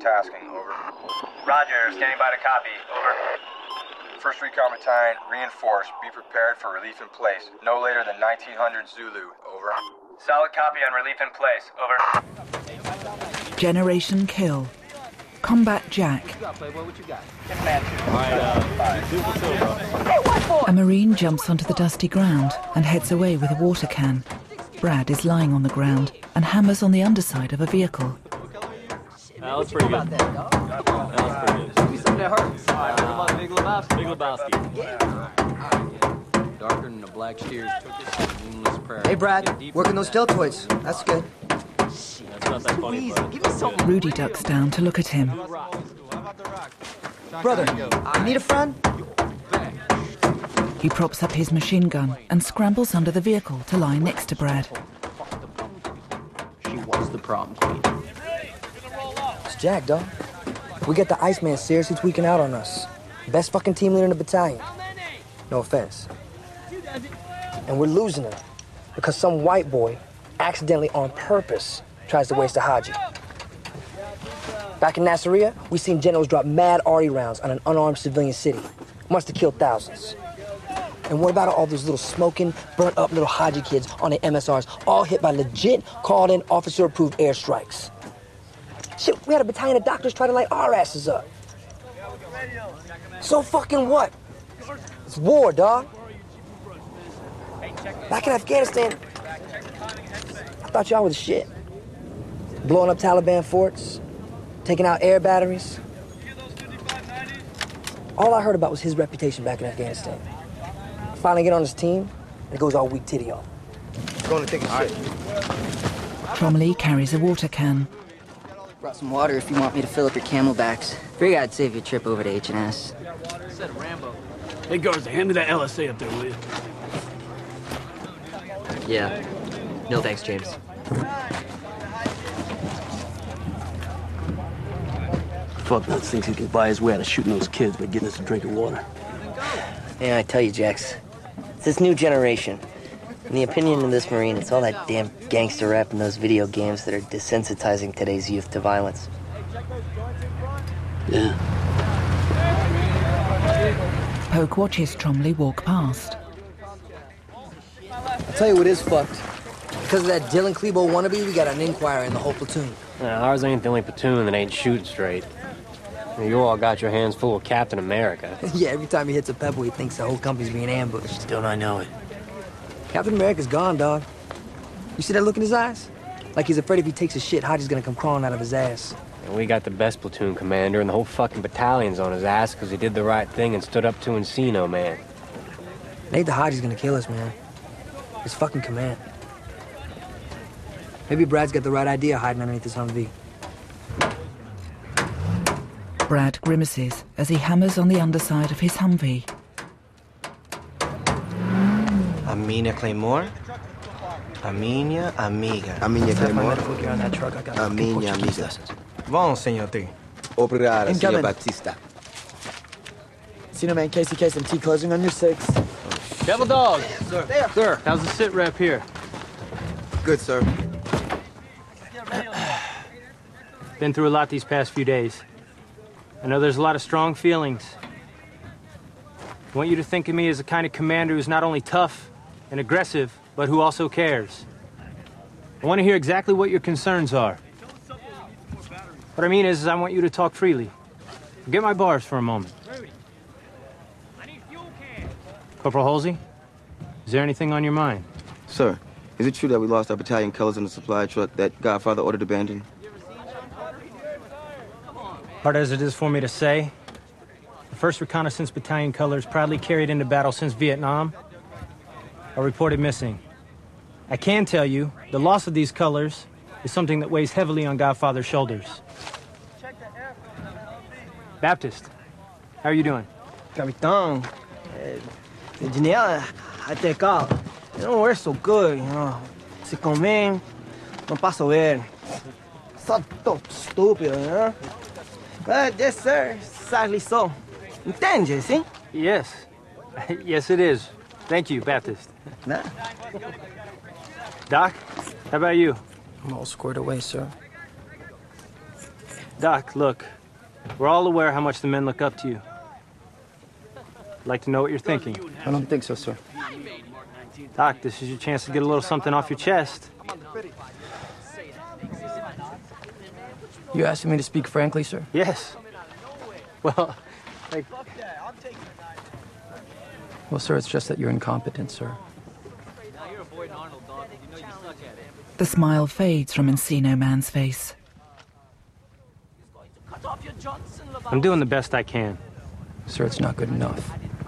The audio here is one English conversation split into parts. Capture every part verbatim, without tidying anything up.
tasking, over. Roger, standing by to copy, over. First Recon Battalion, reinforced. Be prepared for relief in place. No later than nineteen hundred Zulu, over. Solid copy on relief in place, over. Generation Kill. Combat Jack. A Marine jumps onto the dusty ground and heads away with a water can. Brad is lying on the ground and hammers on the underside of a vehicle. That was pretty good. That was pretty good. Give me something that hurts. All right, what about Big Lebowski? Big Lebowski. Darker than the black steers took this moonless prairie. Hey, Brad, working those deltoids. That's good. That's not that funny, but... Give me something. Rudy ducks down to look at him. Brother, you need a friend? He props up his machine gun and scrambles under the vehicle to lie next to Brad. She was the prom queen. It's Jack, dog. We got the Iceman seriously tweaking out on us. Best fucking team leader in the battalion. No offense. And we're losing him because some white boy, accidentally on purpose, tries to waste a Haji. Back in Nasiriyah, we seen generals drop mad arty rounds on an unarmed civilian city. Must have killed thousands. And what about all those little smoking, burnt-up little Haji kids on the M S Rs, all hit by legit, called-in, officer-approved airstrikes? Shit, we had a battalion of doctors try to light our asses up. So fucking what? It's war, dog. Back in Afghanistan, I thought y'all was shit. Blowing up Taliban forts, taking out air batteries. All I heard about was his reputation back in Afghanistan. Finally get on his team, and it goes all weak titty on. Going to take a shit. Tromley carries a water can. Brought some water if you want me to fill up your camelbacks. Figure I'd save you a trip over to H and S. Hey, Garza, hand me that L S A up there, will you? Yeah. No thanks, James. Fuck nuts thinks he can buy his way out of shooting those kids by getting us a drink of water. Yeah, I tell you, Jax. It's this new generation. In the opinion of this Marine, it's all that damn gangster rap and those video games that are desensitizing today's youth to violence. Yeah. Poke watches Tromley walk past. I'll tell you what is fucked. Because of that Dylan Klebo wannabe, we got an inquiry in the whole platoon. Nah, ours ain't the only platoon that ain't shooting straight. You all got your hands full of Captain America. Yeah, every time he hits a pebble, he thinks the whole company's being ambushed. Don't I know it? Captain America's gone, dog. You see that look in his eyes? Like he's afraid if he takes a shit, Haji's gonna come crawling out of his ass. And we got the best platoon commander, and the whole fucking battalion's on his ass because he did the right thing and stood up to Encino, man. Nate the Haji's gonna kill us, man. His fucking command. Maybe Brad's got the right idea hiding underneath his Humvee. Brad grimaces as he hammers on the underside of his Humvee. Amina Claymore? Aminha Amiga. Aminha Claymore? Aminha Amiga. Bom, senhor T. Obrigado, senhor Incoming. Batista. Senior man, Casey K S M T closing on your six. Devil Dog! Sir. There. Sir, how's the sit rep here? Good, sir. Been through a lot these past few days. I know there's a lot of strong feelings. I want you to think of me as the kind of commander who's not only tough and aggressive, but who also cares. I want to hear exactly what your concerns are. What I mean is, is I want you to talk freely. Forget my bars for a moment. Corporal Halsey, is there anything on your mind? Sir, is it true that we lost our battalion colors in the supply truck that Godfather ordered abandoned? Hard as it is for me to say, the first Reconnaissance Battalion colors proudly carried into battle since Vietnam are reported missing. I can tell you, the loss of these colors is something that weighs heavily on Godfather's shoulders. Baptist, how are you doing? Capitão, the Janela, I take out. They don't wear so good, you know. Se convém, não passo ver. Só tão estúpido, you know? But yes, sir, sadly so. Entende, sim? Yes. Yes, it is. Thank you, Baptist. Nah. Doc, how about you? I'm all squared away, sir. Doc, look. We're all aware how much the men look up to you. I'd like to know what you're thinking. I don't think so, sir. Doc, this is your chance to get a little something off your chest. You asking me to speak frankly, sir? Yes. Well, like... Well, sir, it's just that you're incompetent, sir. The smile fades from Encino Man's face. I'm doing the best I can. Sir, it's not good enough.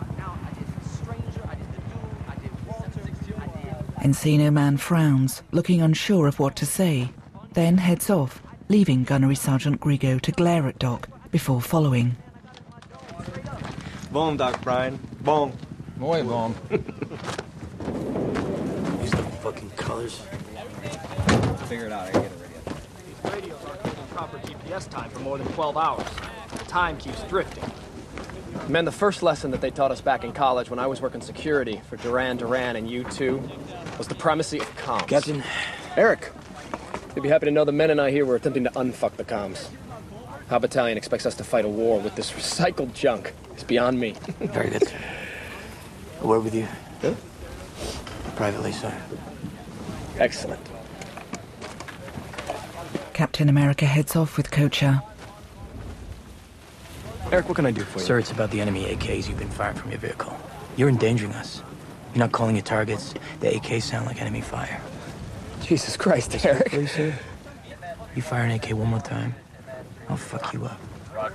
Encino Man frowns, looking unsure of what to say, then heads off, leaving Gunnery Sergeant Grigo to glare at Doc before following. Bon, Doc Bryan. Bon. Muy bon. These are fucking colors. Figure it out. I get it ready. These radios aren't giving proper G P S time for more than twelve hours. The time keeps drifting. Man, the first lesson that they taught us back in college when I was working security for Duran Duran and U two was the primacy of comms. Captain. Eric, you'd be happy to know the men and I here were attempting to unfuck the comms. How Battalion expects us to fight a war with this recycled junk is beyond me. Very good, sir. A word with you. Huh? Privately, sir. Excellent. Captain America heads off with Kocha. Eric, what can I do for you? Sir, it's about the enemy A Ks you've been firing from your vehicle. You're endangering us. You're not calling your targets. The A Ks sound like enemy fire. Jesus Christ, Eric. Please, sir. You fire an A K one more time, I'll fuck you up.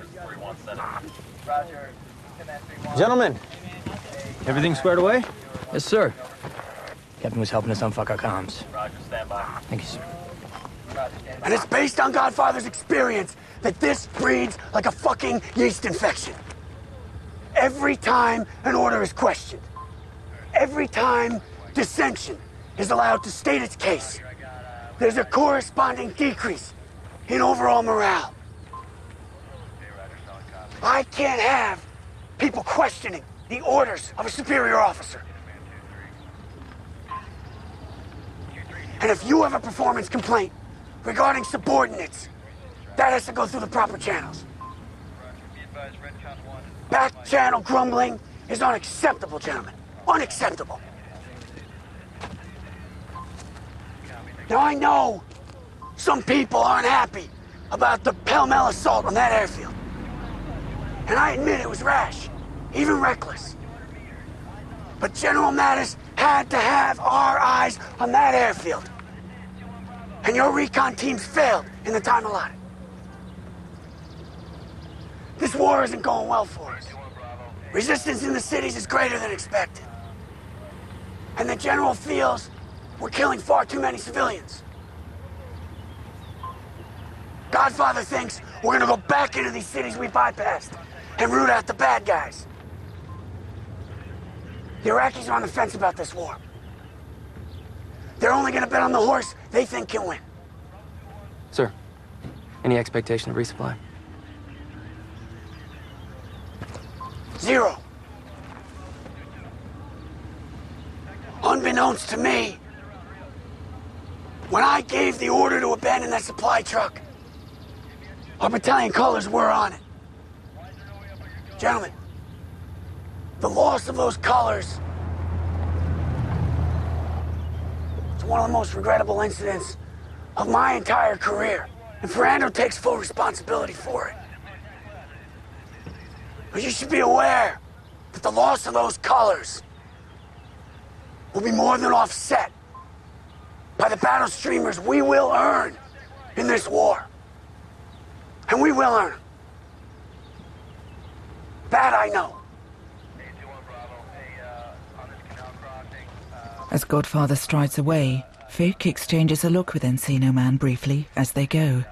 Gentlemen, everything squared away? Yes, sir. Captain was helping us unfuck our comms. Roger, stand by. Thank you, sir. And it's based on Godfather's experience that this breeds like a fucking yeast infection. Every time an order is questioned, every time dissension is allowed to state its case, there's a corresponding decrease in overall morale. I can't have people questioning the orders of a superior officer. And if you have a performance complaint regarding subordinates, that has to go through the proper channels. Back channel grumbling is unacceptable, gentlemen. Unacceptable. Now I know some people aren't happy about the pell-mell assault on that airfield. And I admit it was rash, even reckless. But General Mattis had to have our eyes on that airfield. And your recon teams failed in the time allotted. This war isn't going well for us. Resistance in the cities is greater than expected. And the General feels we're killing far too many civilians. Godfather thinks we're gonna go back into these cities we bypassed and root out the bad guys. The Iraqis are on the fence about this war. They're only gonna bet on the horse they think can win. Sir, any expectation of resupply? Zero. Unbeknownst to me, when I gave the order to abandon that supply truck, our battalion colors were on it. Gentlemen, the loss of those colors is one of the most regrettable incidents of my entire career, and Ferrando takes full responsibility for it. But you should be aware that the loss of those colors will be more than offset by the battle streamers we will earn in this war. And we will earn them. That I know. As Godfather strides away, Vic exchanges a look with Encino Man briefly as they go.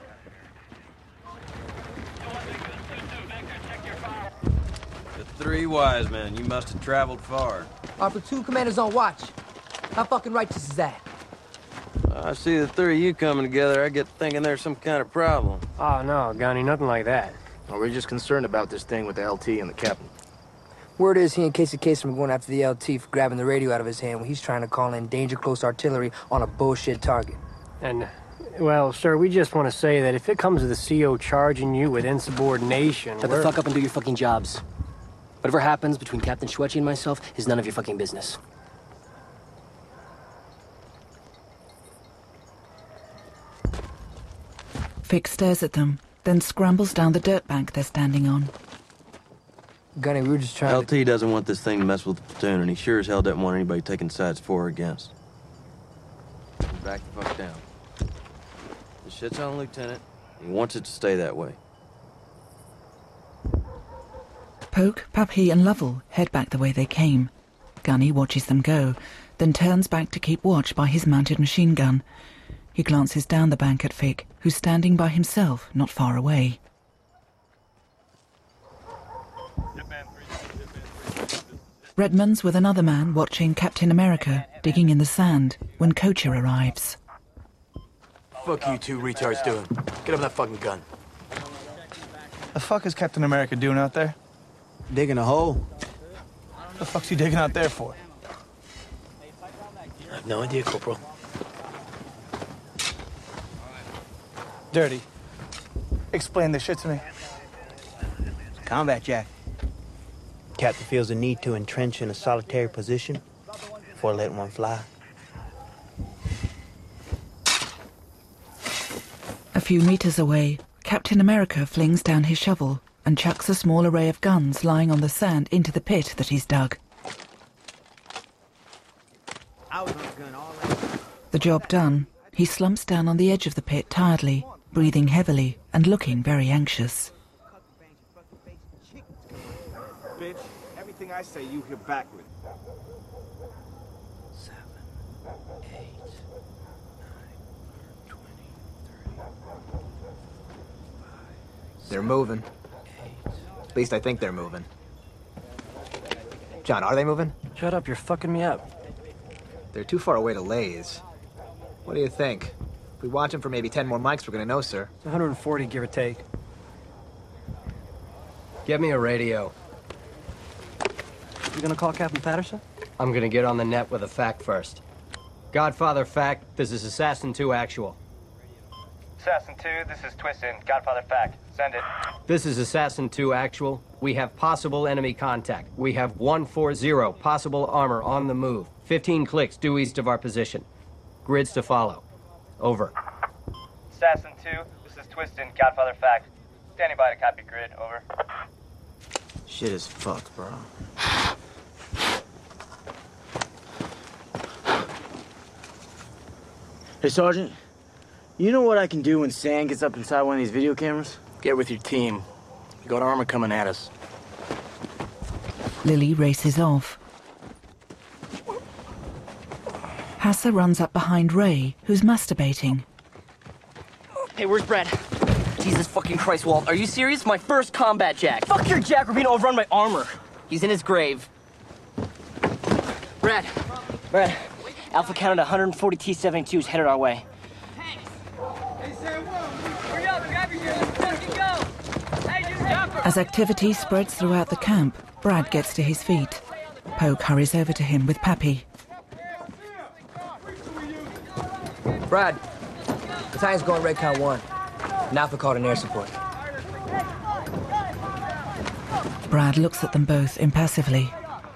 The three wise men, you must have traveled far. Our platoon commander's on watch. How fucking righteous is that? I see the three of you coming together, I get thinking there's some kind of problem. Oh, no, Gunny, nothing like that. Well, we're just concerned about this thing with the L T and the captain. Word is he and Casey Kasem are going after the L T for grabbing the radio out of his hand when he's trying to call in danger close artillery on a bullshit target. And Well, sir, we just want to say that if it comes to the C O charging you with insubordination, Shut we're... the fuck up and do your fucking jobs. Whatever happens between Captain Schwetchy and myself is none of your fucking business. Vic stares at them, then scrambles down the dirt bank they're standing on. Gunny, we were just trying L to... T doesn't want this thing to mess with the platoon, and he sure as hell doesn't want anybody taking sides for or against. Back the fuck down. The shit's on Lieutenant. He wants it to stay that way. Poke, Pappy and Lovell head back the way they came. Gunny watches them go, then turns back to keep watch by his mounted machine gun. He glances down the bank at Vic, who's standing by himself not far away. Redmond's with another man watching Captain America digging in the sand when Kocher arrives. Fuck you two retards doing. Get up that fucking gun. The fuck is Captain America doing out there? Digging a hole. The fuck's he digging out there for? I have no idea, Corporal. Dirty. Explain this shit to me. Combat Jack. Captain feels a need to entrench in a solitary position before letting one fly. A few meters away, Captain America flings down his shovel and chucks a small array of guns lying on the sand into the pit that he's dug. The job done, he slumps down on the edge of the pit tiredly, breathing heavily and looking very anxious. Bitch, everything I say you hear backwards. They're moving. At least I think they're moving. John, are they moving? Shut up, you're fucking me up. They're too far away to laze. What do you think? If we watch them for maybe ten more mics, we're gonna know, sir. It's one hundred forty, give or take. Get me a radio. You gonna call Captain Patterson? I'm gonna get on the net with a fact first. Godfather fact, this is Assassin two actual. Assassin two, this is Twisted. Godfather fact. Send it. This is Assassin two actual. We have possible enemy contact. We have one forty, possible armor on the move. fifteen clicks due east of our position. Grids to follow. Over. Assassin two, this is Twisted. Godfather fact. Standing by to copy grid. Over. Shit is fucked, bro. Hey, Sergeant. You know what I can do when sand gets up inside one of these video cameras? Get with your team. You got armor coming at us. Lily races off. Hassa runs up behind Ray, who's masturbating. Hey, where's Brad? Jesus fucking Christ, Walt. Are you serious? My first combat Jack. Fuck your Jack, we're being overrun by armor. He's in his grave. Brad. Brad. Alpha counted one hundred forty T seventy-twos headed our way. As activity spreads throughout the camp, Brad gets to his feet. Poke hurries over to him with Pappy. Brad, battalion's going Redcon one. An Alpha called in air support. Brad looks at them both impassively.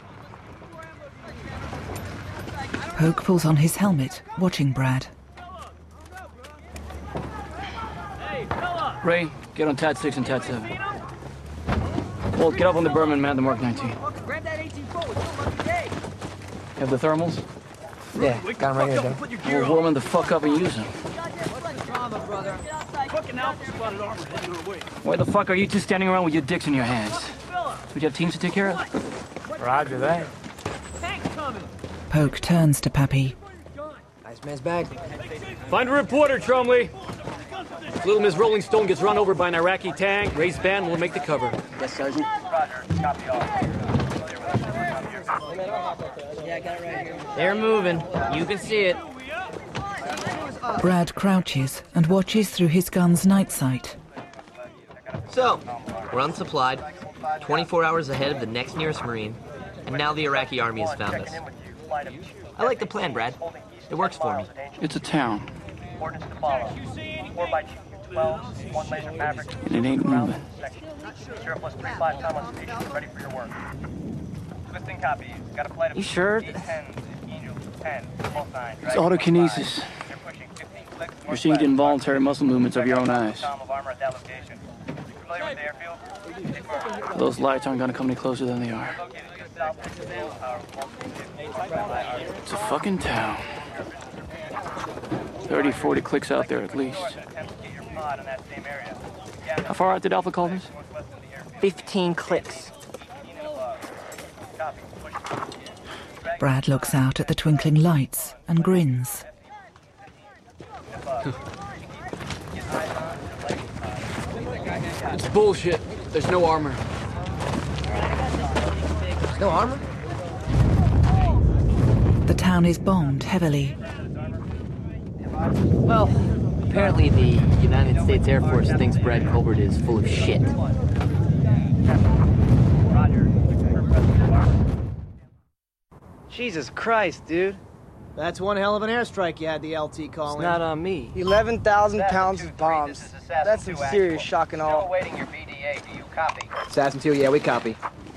Poke pulls on his helmet, watching Brad. Ray, get on Tat six and Tat seven. Walt, get up on the Berman, man, the Mark nineteen. Grab that eighteen forward. You Have the thermals? Yeah, got 'em right here, Joe. We'll warm them the fuck up and use them. Why the fuck are you two standing around with your dicks in your hands? Would you have teams to take care of? Roger that. Poke turns to Pappy. Nice man's bag. Find a reporter, Tromley. If Little Miss Rolling Stone gets run over by an Iraqi tank, Ray's band will make the cover. Yes, Sergeant. Roger. Copy all. Yeah, I got it right here. They're moving. You can see it. Brad crouches and watches through his gun's night sight. So, we're unsupplied, twenty-four hours ahead of the next nearest Marine, and now the Iraqi army has found us. I like the plan, Brad. It works for me. It's a town. Ordnance to follow. four by twelve, one laser Maverick. And it ain't moving. Sheriff plus three five time on station. Ready for your work. Twisting copy. Got a flight of You sure? ten, Angel ten, both nine. It's autokinesis. You're seeing the involuntary muscle movements of your own eyes. Those lights aren't gonna come any closer than they are. It's a fucking town. thirty, forty clicks out there at least. How far out did Alpha call this? Fifteen clicks. Brad looks out at the twinkling lights and grins. It's bullshit. There's no armor. There's no armor? The town is bombed heavily. Well, apparently the United States Air Force thinks Brad Colbert is full of shit. Jesus Christ, dude. That's one hell of an airstrike you had the L T calling. It's not on me. eleven thousand pounds of bombs. That's some serious shock and awe. Still awaiting your B D A. Do you copy? Assassin two, yeah, we copy.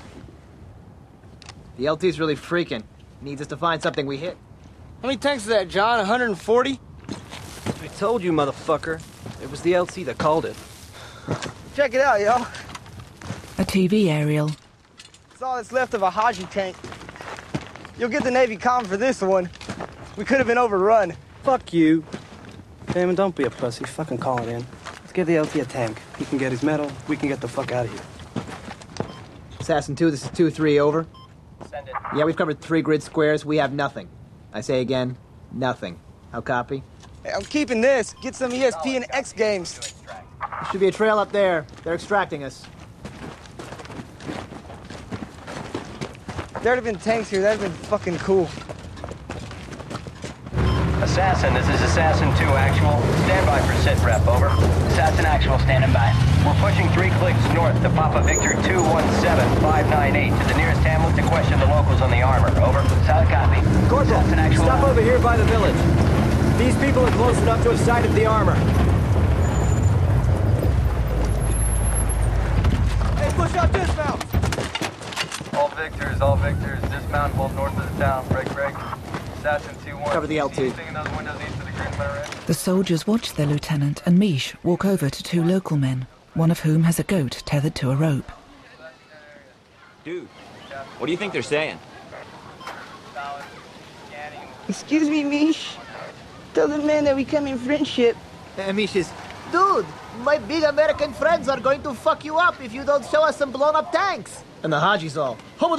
The L T's really freaking. Needs us to find something we hit. How many tanks is that, John? one hundred forty? I told you, motherfucker. It was the L T that called it. Check it out, y'all. A T V aerial. It's all that's left of a Haji tank. You'll get the Navy comm for this one. We could have been overrun. Fuck you. Damon, don't be a pussy. Fucking call it in. Let's give the L T a tank. He can get his medal. We can get the fuck out of here. Assassin two, this is two three, over. Send it. Yeah, we've covered three grid squares. We have nothing. I say again, nothing. How copy? Hey, I'm keeping this. Get some E S P and X Games. There should be a trail up there. They're extracting us. There'd have been tanks here. That'd have been fucking cool. Assassin, this is Assassin two actual. Stand by for sit rep, over. Assassin actual, standing by. We're pushing three clicks north to Papa Victor two one seven five nine eight to the nearest hamlet to question the locals on the armor, over. Solid copy. Corporal, Assassin actual. stop over here by the village. These people are close enough to have sighted the armor. Hey, push out dismount! All Victors, all Victors, dismount both north of the town. Break, break. Assassin two one. Cover the L T. Anything in those windows east of the green minaret? The soldiers watch their lieutenant and Mish walk over to two local men, one of whom has a goat tethered to a rope. Dude, what do you think they're saying? Excuse me, Mish. Tell the man that we come in friendship. And Mish is, dude, my big American friends are going to fuck you up if you don't show us some blown up tanks. And the Haji's all,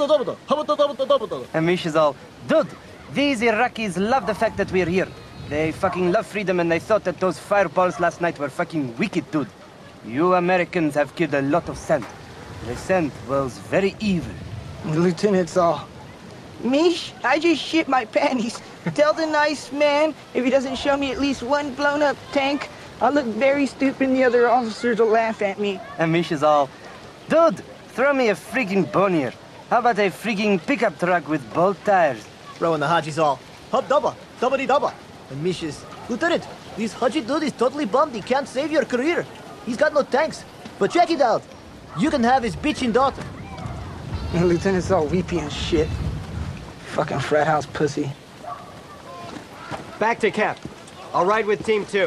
And Mish is all, dude, these Iraqis love the fact that we're here. They fucking love freedom and they thought that those fireballs last night were fucking wicked, dude. You Americans have killed a lot of sand. The sand was very evil. The lieutenant's all, Mish, I just shit my panties. Tell the nice man if he doesn't show me at least one blown up tank, I'll look very stupid and the other officers will laugh at me. And Mish is all, dude, throw me a freaking bone here. How about a freaking pickup truck with bolt tires? Bro, and the Haji's all, hub dubba, dubbity dubba. And Mish is, Lieutenant, this Haji dude is totally bummed he can't save your career. He's got no tanks. But check it out. You can have his bitchin' daughter. And the lieutenant's all weepy and shit. Fucking frat house pussy. Back to camp. I'll ride with team two.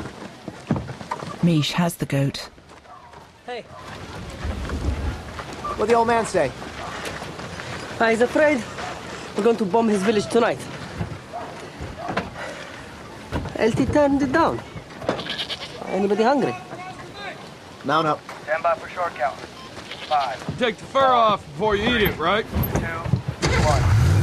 Mish has the goat. Hey. What'd the old man say? Uh, he's afraid we're going to bomb his village tonight. L T turned it down. Anybody hungry? Mount up. Stand by for short count. Five. Take the fur off before you eat it, right? Two, one.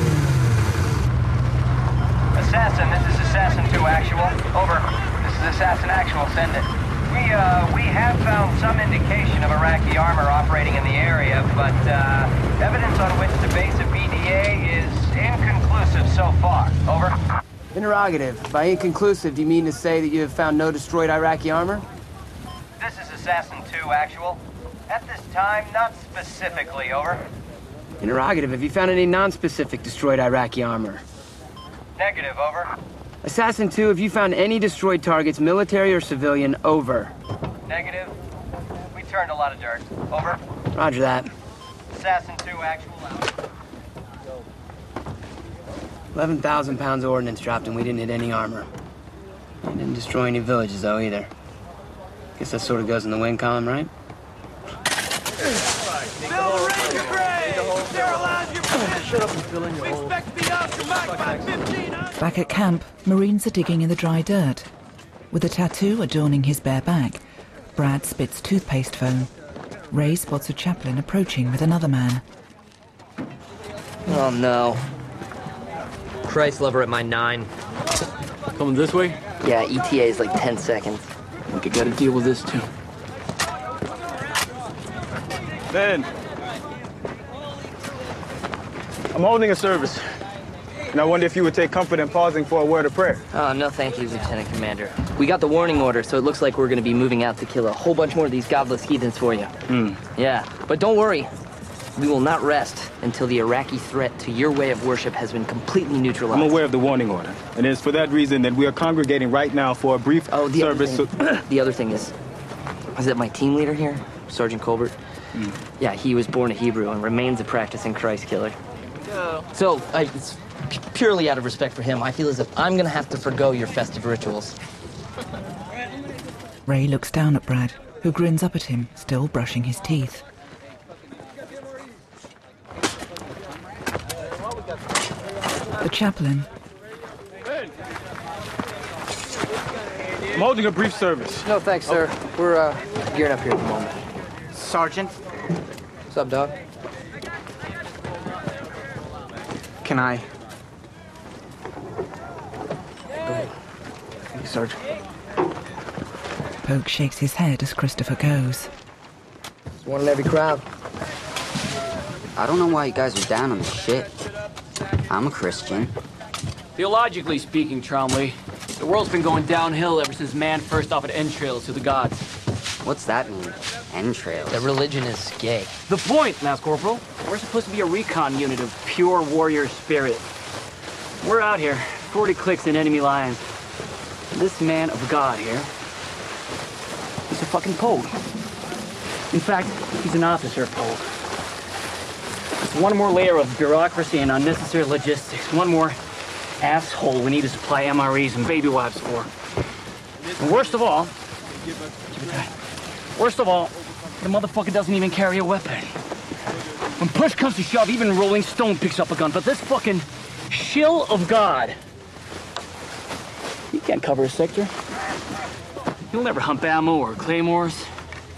Assassin, this is Assassin two actual. Over. This is Assassin actual. Send it. We, uh, we have found some indication of Iraqi armor operating in the area, but, uh, evidence on which the base of B D A is inconclusive so far. Over. Interrogative. By inconclusive, do you mean to say that you have found no destroyed Iraqi armor? This is Assassin two actual. At this time, not specifically. Over. Interrogative. Have you found any non-specific destroyed Iraqi armor? Negative. Over. Assassin two, have you found any destroyed targets, military or civilian? Over. Negative. We turned a lot of dirt. Over. Roger that. Assassin two, actual out. eleven thousand pounds of ordnance dropped and we didn't hit any armor. We didn't destroy any villages, though, either. Guess that sort of goes in the win column, right? Fill range grade! Sterilize your position! Shut up and fill in your hole. We expect to be out your back by fifteen, huh? Back at camp, Marines are digging in the dry dirt. With a tattoo adorning his bare back, Brad spits toothpaste foam. Ray spots a chaplain approaching with another man. Oh, no. Christ lover at my nine. Coming this way? Yeah, E T A is like ten seconds. We could gotta deal with this, too. Ben, I'm holding a service, and I wonder if you would take comfort in pausing for a word of prayer. Oh, no thank you, Lieutenant Commander. We got the warning order, so it looks like we're gonna be moving out to kill a whole bunch more of these godless heathens for you. Hmm. Yeah, but don't worry. We will not rest until the Iraqi threat to your way of worship has been completely neutralized. I'm aware of the warning order, and it's for that reason that we are congregating right now for a brief oh, the service. Other thing, the other thing is, is that my team leader here, Sergeant Colbert, mm. yeah, he was born a Hebrew and remains a practicing Christ killer. No. So, I, it's purely out of respect for him, I feel as if I'm gonna have to forgo your festive rituals. Ray looks down at Brad, who grins up at him, still brushing his teeth. The chaplain. I'm holding a brief service. No, thanks, sir. We're, uh, gearing up here at the moment. Sergeant? What's up, dog? Can I? Thank you, Sergeant. Poke shakes his head as Christopher goes. There's one in every crowd. I don't know why you guys are down on this shit. I'm a Christian. Theologically speaking, Tromley, the world's been going downhill ever since man first offered entrails to the gods. What's that mean? Entrails? That religion is gay. The point, Mass Corporal. We're supposed to be a recon unit of pure warrior spirit. We're out here, forty clicks in enemy lines. This man of God here, he's a fucking Pogue. In fact, he's an officer Pogue. It's one more layer of bureaucracy and unnecessary logistics. One more asshole we need to supply M R Es and baby wipes for. And worst of all, worst of all, the motherfucker doesn't even carry a weapon. When push comes to shove, even Rolling Stone picks up a gun, but this fucking shill of God, he can't cover a sector. He'll never hump ammo or claymores.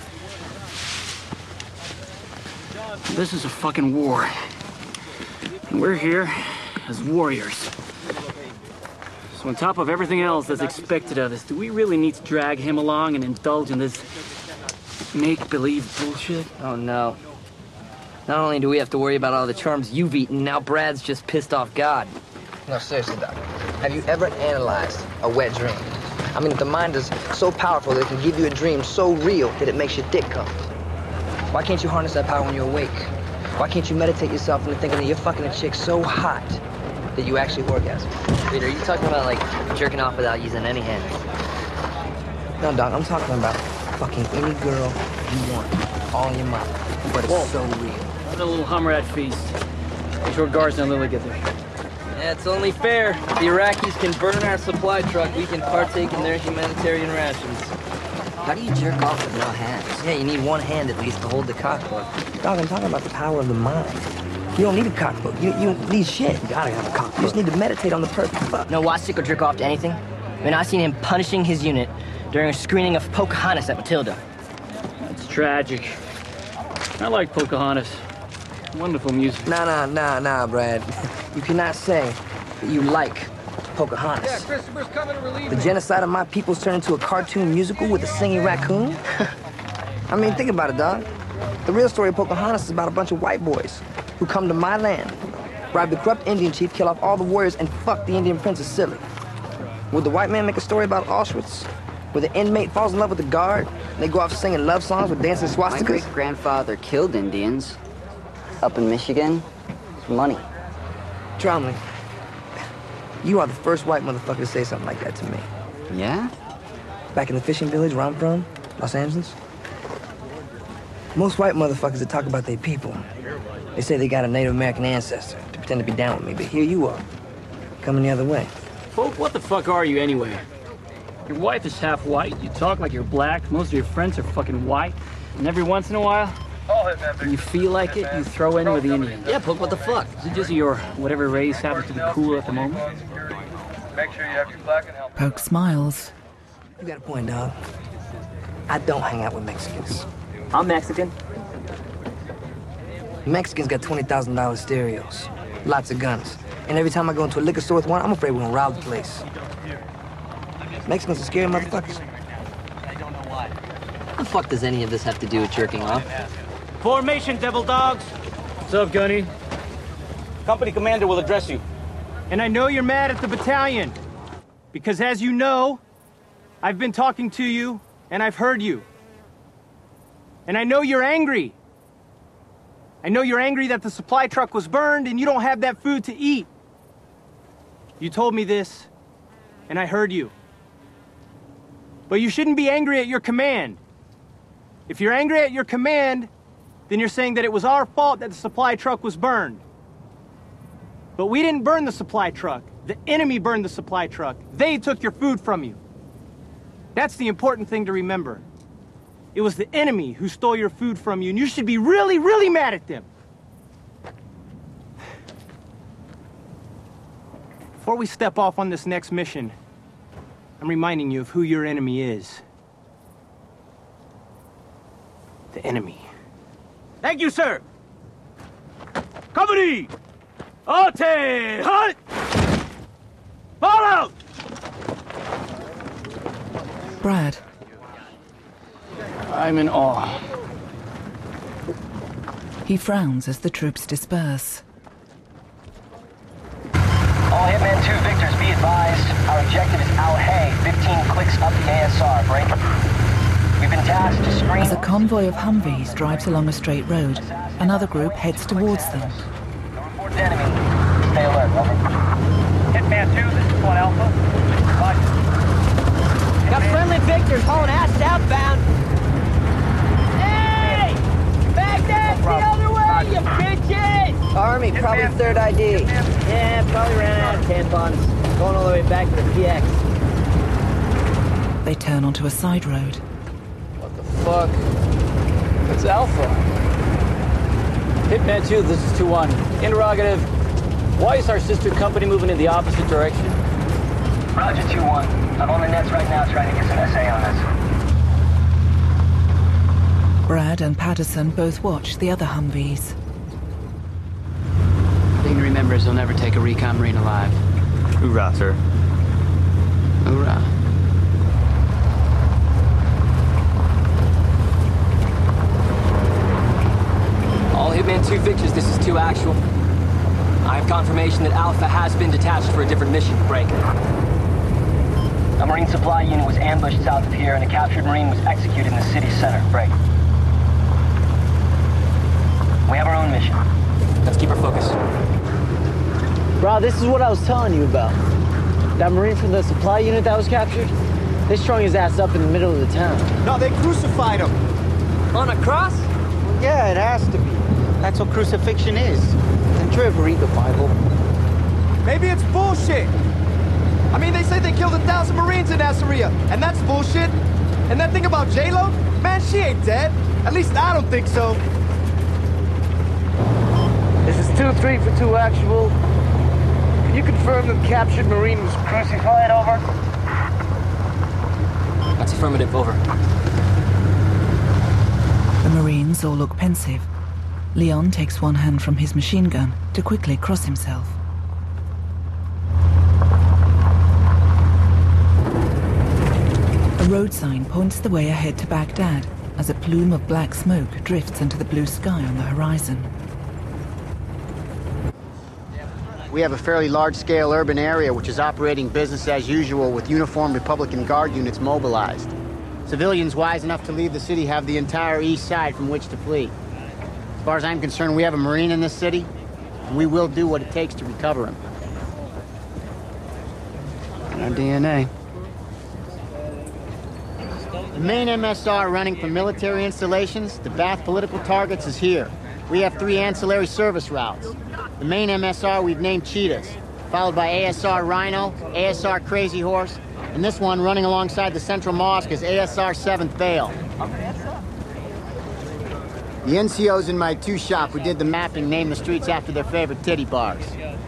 This is a fucking war. And we're here as warriors. So on top of everything else that's expected of us, do we really need to drag him along and indulge in this make-believe bullshit? Oh, no. Not only do we have to worry about all the charms you've eaten, now Brad's just pissed off God. No, seriously, Doc. Have you ever analyzed a wet dream? I mean, the mind is so powerful that it can give you a dream so real that it makes your dick come. Why can't you harness that power when you're awake? Why can't you meditate yourself into thinking that you're fucking a chick so hot that you actually orgasm? Wait, are you talking about, like, jerking off without using any hands? No, Doc, I'm talking about fucking any girl you want, all in your mouth. But it's Whoa. so real. What a little Hummerad feast. Make sure Garza and Lily get there. Yeah, it's only fair. If the Iraqis can burn our supply truck, we can partake in their humanitarian rations. How do you jerk off with no hands? Yeah, you need one hand at least to hold the cockbook. Dog, I'm talking about the power of the mind. You don't need a cockbook. You, you don't need shit. You gotta have a cockbook. You just need to meditate on the perfect fuck. No, Wasik will jerk off to anything. I mean, I seen him punishing his unit during a screening of Pocahontas at Matilda. That's tragic. I like Pocahontas. Wonderful music. Nah, nah, nah, nah, Brad. You cannot say that you like Pocahontas. Yeah, Christopher's coming to relieve The me. genocide of my people's turned into a cartoon musical with a singing raccoon? I mean, think about it, dog. The real story of Pocahontas is about a bunch of white boys who come to my land, bribe the corrupt Indian chief, kill off all the warriors, and fuck the Indian princess silly. Would the white man make a story about Auschwitz, where the inmate falls in love with the guard, and they go off singing love songs with dancing swastikas? My great-grandfather killed Indians up in Michigan. Money. Tromley, You are the first white motherfucker to say something like that to me. Yeah? Back in the fishing village where I'm from, Los Angeles, most white motherfuckers that talk about their people, they say they got a Native American ancestor to pretend to be down with me, but here you are, coming the other way. Folk, what the fuck are you anyway? Your wife is half white, you talk like you're black, most of your friends are fucking white, and every once in a while, when you feel like it, you throw in with the Indians. Yeah, Poke, what the fuck? Is it just your whatever race happens to be cool at the moment? Make sure you have your flag and helmet. Poke smiles. You got a point, dog. I don't hang out with Mexicans. I'm Mexican. Mexicans got twenty thousand dollar stereos, lots of guns. And every time I go into a liquor store with one, I'm afraid we're gonna rob the place. Mexicans are scary motherfuckers. What the fuck does any of this have to do with jerking off? Formation, devil dogs. What's up, Gunny? Company commander will address you. And I know you're mad at the battalion. Because as you know, I've been talking to you, and I've heard you. And I know you're angry. I know you're angry that the supply truck was burned and you don't have that food to eat. You told me this, and I heard you. But you shouldn't be angry at your command. If you're angry at your command, then you're saying that it was our fault that the supply truck was burned. But we didn't burn the supply truck. The enemy burned the supply truck. They took your food from you. That's the important thing to remember. It was the enemy who stole your food from you, and you should be really, really mad at them. Before we step off on this next mission, I'm reminding you of who your enemy is. The enemy. Thank you, sir. Company! Ate! Hunt! Fall out! Brad. I'm in awe. He frowns as the troops disperse. All Hitman two Victors, be advised. Our objective is Al Hay, fifteen clicks up the A S R. Break. We've been tasked to screen... As a convoy of Humvees drives along a straight road, another group heads towards them. Report to enemy. Stay alert, over. Hitman two, this is one Alpha. Roger. Got friendly Victors hauling ass southbound. Hey! Baghdad, the other way, you bitches! Army, probably third I D. Yeah, probably ran out of tampons. Going all the way back to the P X. They turn onto a side road. What the fuck? It's Alpha. Hitman two, this is two one. Interrogative. Why is our sister company moving in the opposite direction? Roger, two one. I'm on the nets right now trying to get some S A on this. Brad and Patterson both watch the other Humvees. The thing to remember is they'll never take a recon Marine alive. Hoorah, sir. Hoorah. All Hitman two Victors, this is two actual. I have confirmation that Alpha has been detached for a different mission. Break. A Marine supply unit was ambushed south of here, and a captured Marine was executed in the city center. Break. We have our own mission. Let's keep our focus. Bro, this is what I was telling you about. That Marine from the supply unit that was captured, they strung his ass up in the middle of the town. No, they crucified him. On a cross? Well, yeah, it has to be. That's what crucifixion is. Didn't you ever read the Bible? Maybe it's bullshit. I mean, they say they killed a thousand Marines in Assyria, and that's bullshit. And that thing about J-Lo? Man, she ain't dead. At least I don't think so. This is two three for two actual. Can you confirm the captured Marine was crucified, over? That's affirmative, over. The Marines all look pensive. Leon takes one hand from his machine gun to quickly cross himself. A road sign points the way ahead to Baghdad as a plume of black smoke drifts into the blue sky on the horizon. We have a fairly large-scale urban area which is operating business as usual with uniformed Republican Guard units mobilized. Civilians wise enough to leave the city have the entire east side from which to flee. As far as I'm concerned, we have a Marine in this city, and we will do what it takes to recover him. our D N A. The main M S R running from military installations to Bath political targets is here. We have three ancillary service routes. The main M S R we've named Cheetahs, followed by A S R Rhino, A S R Crazy Horse, and this one running alongside the Central Mosque is A S R seventh Veil. The N C Os in my two-shop who did the mapping named the streets after their favorite titty bars.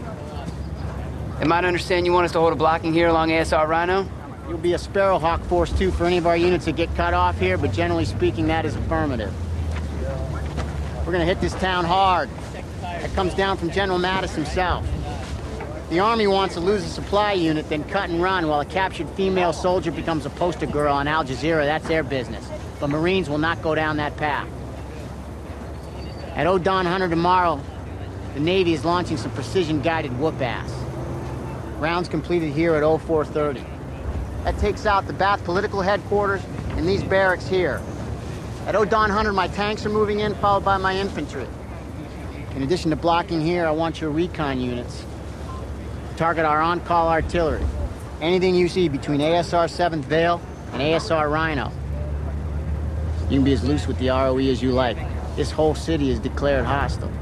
Am I to understand you want us to hold a blocking here along A S R Rhino? You'll be a Sparrowhawk Force two for any of our units that get cut off here, but generally speaking, that is affirmative. We're gonna hit this town hard. That comes down from General Mattis himself. The Army wants to lose a supply unit, then cut and run while a captured female soldier becomes a poster girl on Al Jazeera. That's their business. But Marines will not go down that path. At O'Don Hunter tomorrow, the Navy is launching some precision-guided whoop-ass. Rounds completed here at oh four thirty. That takes out the Bath political headquarters and these barracks here. At O'Don Hunter, my tanks are moving in, followed by my infantry. In addition to blocking here, I want your recon units to target our on-call artillery. Anything you see between A S R seventh Veil and A S R Rhino. You can be as loose with the R O E as you like. This whole city is declared hostile.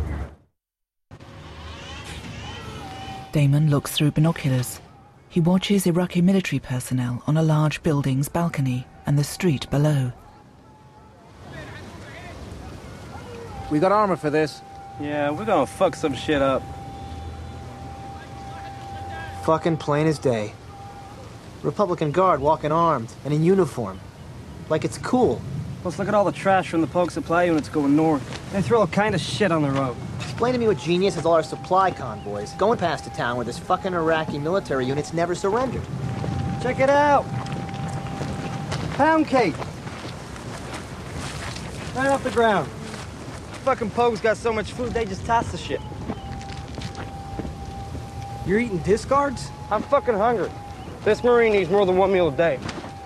Damon looks through binoculars. He watches Iraqi military personnel on a large building's balcony and the street below. We got armor for this. Yeah, we're gonna fuck some shit up. Fucking plain as day. Republican Guard walking armed and in uniform. Like it's cool. Plus, look at all the trash from the Pogue supply units going north. They throw all kind of shit on the road. Explain to me what genius has all our supply convoys going past a town where this fucking Iraqi military unit's never surrendered. Check it out! Pound cake! Right off the ground. Fucking Pogue's got so much food, they just toss the shit. You're eating discards? I'm fucking hungry. This Marine needs more than one meal a day.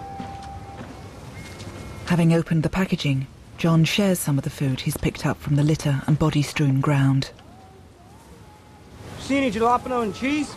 Having opened the packaging, John shares some of the food he's picked up from the litter and body-strewn ground. See any jalapeno and cheese?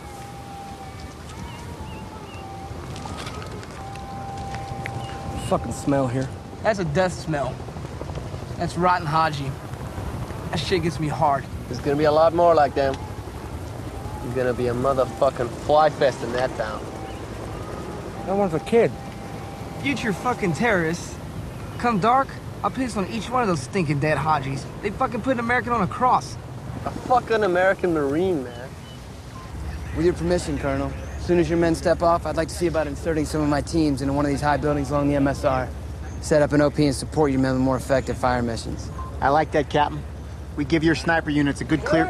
Fucking smell here. That's a death smell. That's rotten haji. That shit gets me hard. There's gonna be a lot more like them. There's gonna be a motherfucking fly fest in that town. That one's a kid. Future fucking terrorists. Come dark, I'll piss on each one of those stinking dead hajis. They fucking put an American on a cross. A fucking American Marine, man. With your permission, Colonel, as soon as your men step off, I'd like to see about inserting some of my teams into one of these high buildings along the M S R. Set up an O P and support your men with more effective fire missions. I like that, Captain. We give your sniper units a good clear...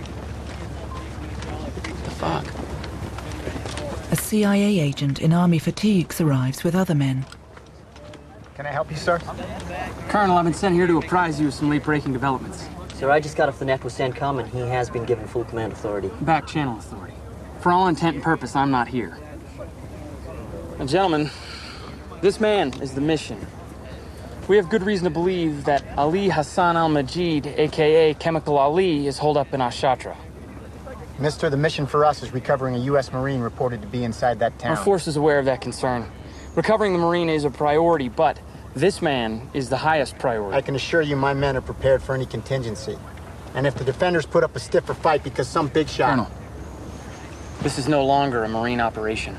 What the fuck? A C I A agent in army fatigues arrives with other men. Can I help you, sir? Colonel, I've been sent here to apprise you of some late-breaking developments. Sir, I just got off the net with CENTCOM, and he has been given full command authority. Back channel authority. For all intent and purpose, I'm not here. Now, gentlemen, this man is the mission. We have good reason to believe that Ali Hassan al-Majid, a k a. Chemical Ali, is holed up in Ashatra. Mister, the mission for us is recovering a U S Marine reported to be inside that town. Our force is aware of that concern. Recovering the Marine is a priority, but this man is the highest priority. I can assure you my men are prepared for any contingency. And if the defenders put up a stiffer fight because some big shot... Colonel, this is no longer a Marine operation.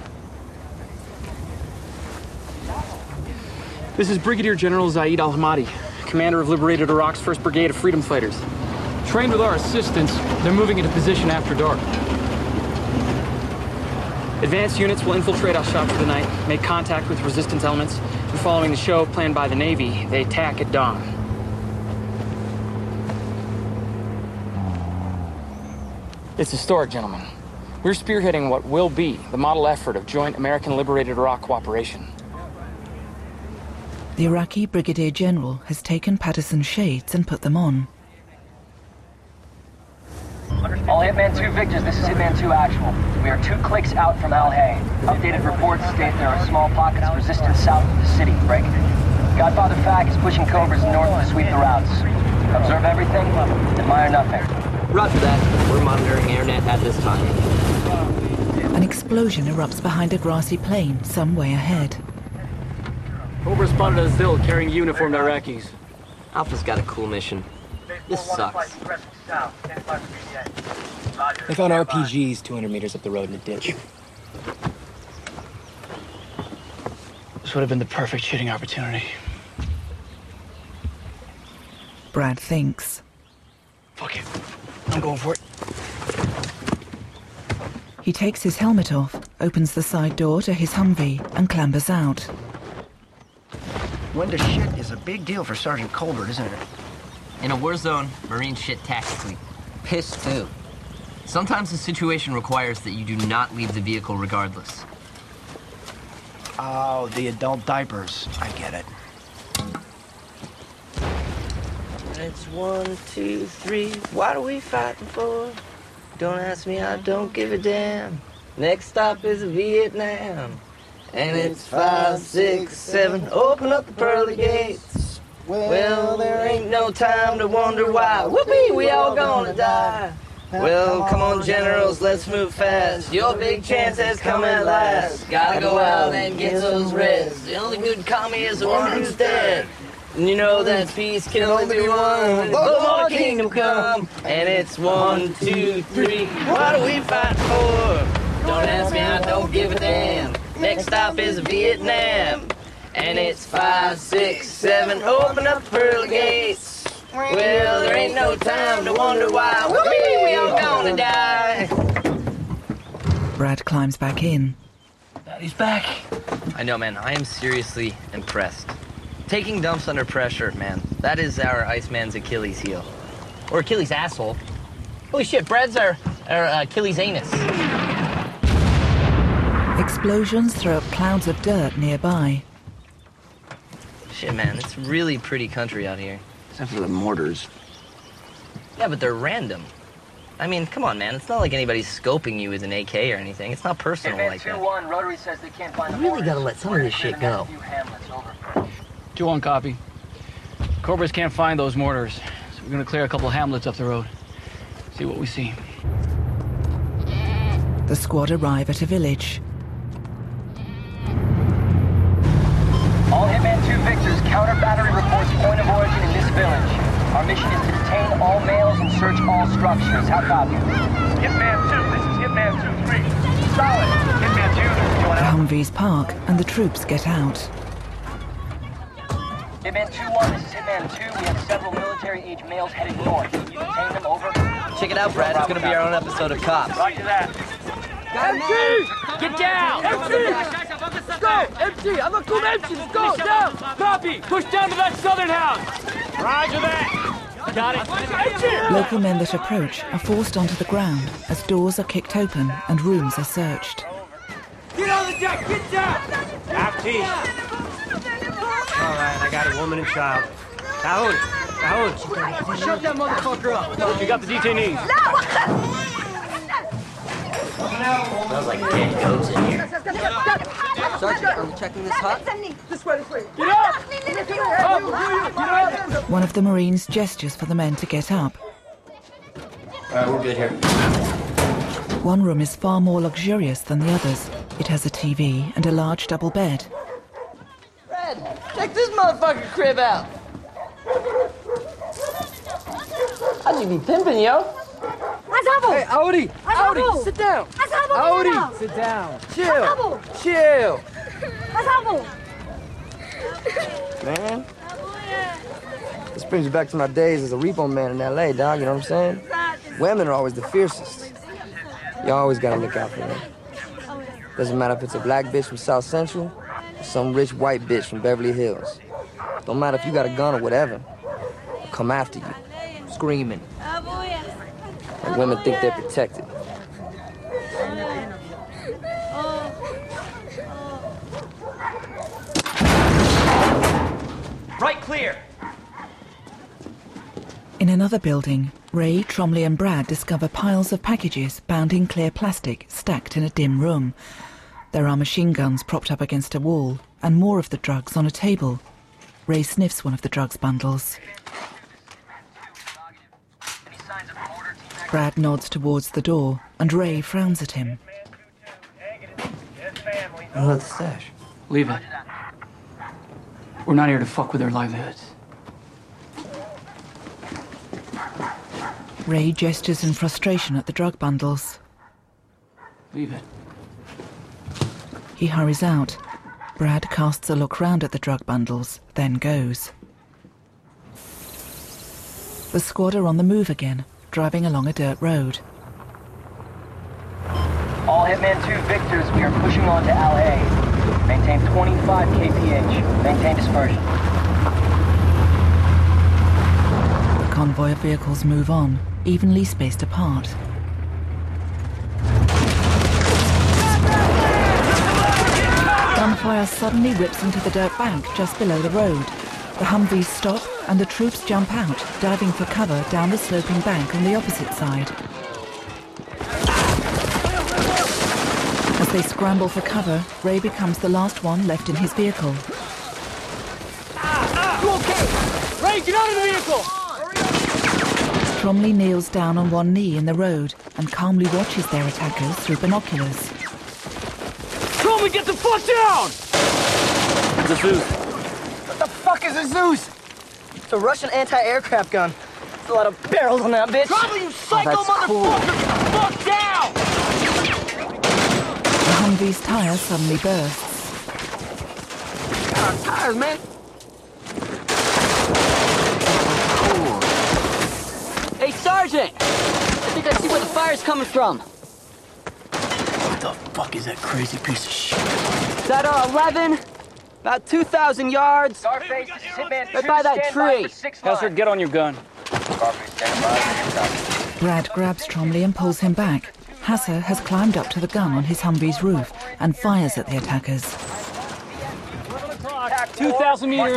This is Brigadier General Zaid al-Hamadi, commander of Liberated Iraq's first Brigade of Freedom Fighters. Trained with our assistance, they're moving into position after dark. Advanced units will infiltrate Al-Shatra tonight, make contact with resistance elements, and following the show planned by the Navy, they attack at dawn. It's historic, gentlemen. We're spearheading what will be the model effort of joint American Liberated Iraq cooperation. The Iraqi Brigadier General has taken Patterson's shades and put them on. All Hitman two Victors, this is Hitman two Actual. We are two clicks out from Al-Hay. Updated reports state there are small pockets of resistance south of the city. Break. Godfather Fack is pushing Cobras north to sweep the routes. Observe everything, admire nothing. Roger that. We're monitoring AirNet at this time. An explosion erupts behind a grassy plain some way ahead. Cobra spotted a Zil carrying uniformed Iraqis. Alpha's got a cool mission. This sucks. They found R P Gs two hundred meters up the road in a ditch. This would have been the perfect shooting opportunity. Brad thinks. Fuck it. I'm going for it. He takes his helmet off, opens the side door to his Humvee, and clambers out. When to shit is a big deal for Sergeant Colbert, isn't it? In a war zone, Marines shit tactically. Piss too. Sometimes the situation requires that you do not leave the vehicle regardless. Oh, the adult diapers. I get it. It's one, two, three. What are we fighting for? Don't ask me, I don't give a damn. Next stop is Vietnam. And it's five, six, seven. Open up the pearly gates. Well, there ain't no time to wonder why. Whoopee, we all gonna die. Well, come on, generals, let's move fast. Your big chance has come at last. Gotta go out and get those reds. The only good commie is the one who's dead. And you know that peace can only be won. But more kingdom come. And it's one, two, three. What are we fighting for? Don't ask me, I don't give a damn. Next stop is Vietnam. And it's five, six, seven. Open up the pearly gates. Well, there ain't no time to wonder why. Whoopee, we all gonna die. Brad climbs back in. He's back. I know, man. I am seriously impressed. Taking dumps under pressure, man. That is our Iceman's Achilles heel. Or Achilles' asshole. Holy shit, Brad's our, our uh, Achilles' anus. Explosions throw up clouds of dirt nearby. Shit, man. It's really pretty country out here. Except for the mortars. Yeah, but they're random. I mean, come on, man. It's not like anybody's scoping you with an A K or anything. It's not personal like that. one, Rotary says they can't find You really gotta let some of this shit go. two one copy. Cobras can't find those mortars, so we're gonna clear a couple of hamlets up the road. See what we see. The squad arrive at a village. All Hitman two Victors, counter battery reports point of origin in this village. Our mission is to detain all males and search all structures. How copy? Hitman two, this is Hitman two three. Solid. Hitman two, you The Humvees park and the troops get out. Hitman two one, this is Hitman two. We have several military-age males headed north. Can you detain them? Over. Check it out, Brad. It's gonna be our own episode of Cops. Roger that. M G! Get down! M G! Let's go! M G! I'm gonna come M G! Let's go! Down! Copy! Push down to that southern house! Roger that! Got it! Local men that approach are forced onto the ground as doors are kicked open and rooms are searched. Get on the deck! Get down! Baptiste! All right, I got a woman and child. Cajon! Cajon! Shut that motherfucker up! You got the detainees. Smells like dead goats in here. Sergeant, are we checking this hut? This way, this way. Get up! Get up! One of the Marines gestures for the men to get up. All right, we're good here. One room is far more luxurious than the others. It has a T V and a large double bed. Fred, check this motherfucking crib out. How'd you be pimping, yo? Hey, Audi! Audi, sit down! Audi, sit down. Chill. Chill. Man, this brings me back to my days as a repo man in L A, dog, you know what I'm saying? Women are always the fiercest. You always gotta look out for them. Doesn't matter if it's a black bitch from South Central or some rich white bitch from Beverly Hills. Don't matter if you got a gun or whatever. They'll come after you, screaming. And women think they're protected. Right clear! In another building, Ray, Tromley and Brad discover piles of packages bound in clear plastic stacked in a dim room. There are machine guns propped up against a wall and more of the drugs on a table. Ray sniffs one of the drugs bundles. Brad nods towards the door and Ray frowns at him. What about the stash? Leave it. We're not here to fuck with their livelihoods. Ray gestures in frustration at the drug bundles. Leave it. He hurries out. Brad casts a look round at the drug bundles, then goes. The squad are on the move again, driving along a dirt road. All Hitman two Victors, we are pushing on to Al A. Maintain twenty-five K P H. Maintain dispersion. The convoy of vehicles move on, evenly spaced apart. Gunfire suddenly rips into the dirt bank just below the road. The Humvees stop and the troops jump out, diving for cover down the sloping bank on the opposite side. As they scramble for cover, Ray becomes the last one left in his vehicle. You okay? Ray, get out of the vehicle! Tromley kneels down on one knee in the road and calmly watches their attackers through binoculars. Tromley, get the fuck down! It's a Zeus. What the fuck is a Zeus? It's a Russian anti-aircraft gun. There's a lot of barrels on that bitch. Tromley, you psycho Oh, that's motherfucker! cool. Get the fuck down! The Humvee's tire suddenly bursts. God, tires, man. Hey, Sergeant! I think I see where the fire's coming from. What the fuck is that crazy piece of shit? Is that our eleven? About two thousand yards. Scarface, this is Hitman Right two, by that stand by tree. for six Hauser, lines. get on your gun. Scarface, stand by. Brad grabs Tromley and pulls him back. Hasser has climbed up to the gun on his Humvee's roof and fires at the attackers. two thousand meters.